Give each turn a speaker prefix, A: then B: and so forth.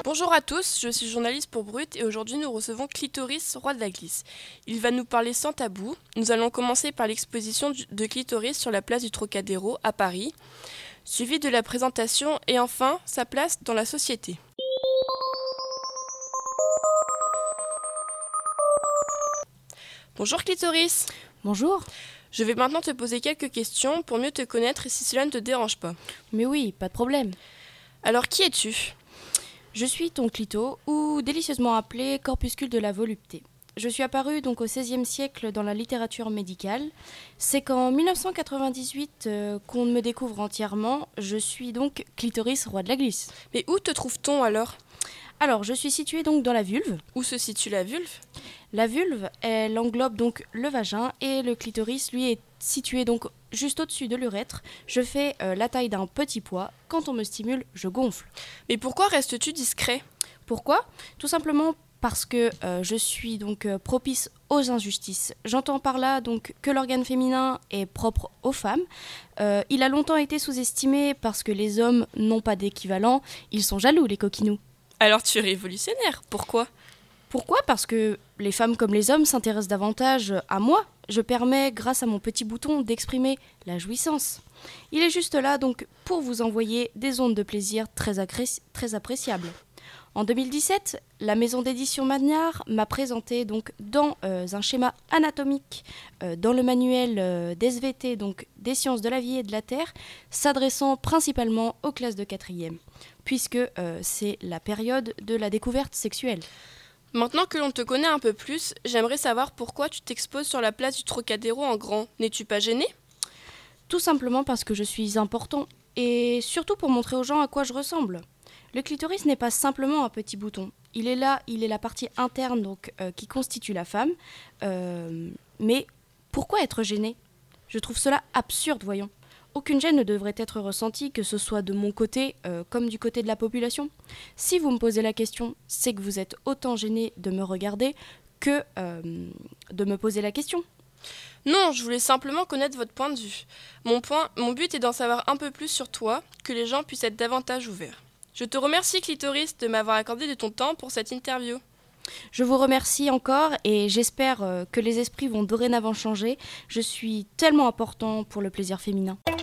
A: Bonjour à tous, je suis journaliste pour Brut et aujourd'hui nous recevons Clitoris, roi de la glisse. Il va nous parler sans tabou. Nous allons commencer par l'exposition de Clitoris sur la place du Trocadéro à Paris, suivi de la présentation et enfin sa place dans la société. Bonjour Clitoris.
B: Bonjour.
A: Je vais maintenant te poser quelques questions pour mieux te connaître et si cela ne te dérange pas.
B: Mais oui, pas de problème.
A: Alors qui es-tu ?
B: Je suis ton clito, ou délicieusement appelé corpuscule de la volupté. Je suis apparu donc au XVIe siècle dans la littérature médicale. C'est qu'en 1998 qu'on me découvre entièrement. Je suis donc Clitoris, roi de la glisse.
A: Mais où te trouve-t-on alors ?
B: Alors, je suis située donc dans la vulve.
A: Où se situe la vulve ?
B: La vulve, elle englobe donc le vagin et le clitoris, lui, est situé donc juste au-dessus de l'urètre. Je fais la taille d'un petit pois. Quand on me stimule, je gonfle.
A: Mais pourquoi restes-tu discret ?
B: Pourquoi ? Tout simplement parce que je suis donc propice aux injustices. J'entends par là donc que l'organe féminin est propre aux femmes. Il a longtemps été sous-estimé parce que les hommes n'ont pas d'équivalent. Ils sont jaloux, les coquinous.
A: Alors tu es révolutionnaire, pourquoi ?
B: Pourquoi ? Parce que les femmes comme les hommes s'intéressent davantage à moi. Je permets, grâce à mon petit bouton, d'exprimer la jouissance. Il est juste là donc pour vous envoyer des ondes de plaisir très appréciables. En 2017, la maison d'édition Magnard m'a présenté donc dans un schéma anatomique dans le manuel d'SVT, donc des sciences de la vie et de la terre, s'adressant principalement aux classes de 4e, puisque c'est la période de la découverte sexuelle.
A: Maintenant que l'on te connaît un peu plus, j'aimerais savoir pourquoi tu t'exposes sur la place du Trocadéro en grand. N'es-tu pas gêné ?
B: Tout simplement parce que je suis important, et surtout pour montrer aux gens à quoi je ressemble. Le clitoris n'est pas simplement un petit bouton. Il est là, il est la partie interne donc, qui constitue la femme. Mais pourquoi être gêné ? Je trouve cela absurde, voyons. Aucune gêne ne devrait être ressentie, que ce soit de mon côté comme du côté de la population. Si vous me posez la question, c'est que vous êtes autant gêné de me regarder que de me poser la question.
A: Non, je voulais simplement connaître votre point de vue. Mon but est d'en savoir un peu plus sur toi, que les gens puissent être davantage ouverts. Je te remercie Clitoris de m'avoir accordé de ton temps pour cette interview.
B: Je vous remercie encore et j'espère que les esprits vont dorénavant changer. Je suis tellement important pour le plaisir féminin.